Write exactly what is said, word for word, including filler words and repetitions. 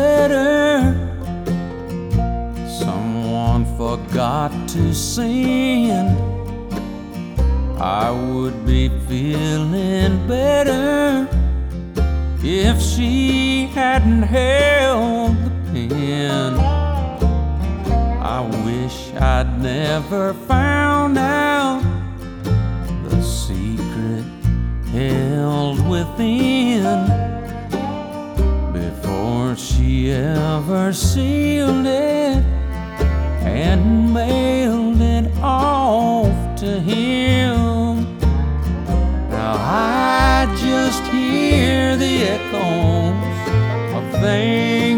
letter someone forgot to send, I would be feeling better if she hadn't held the pen. I wish I'd never found out the secret held within before she ever sealed it and made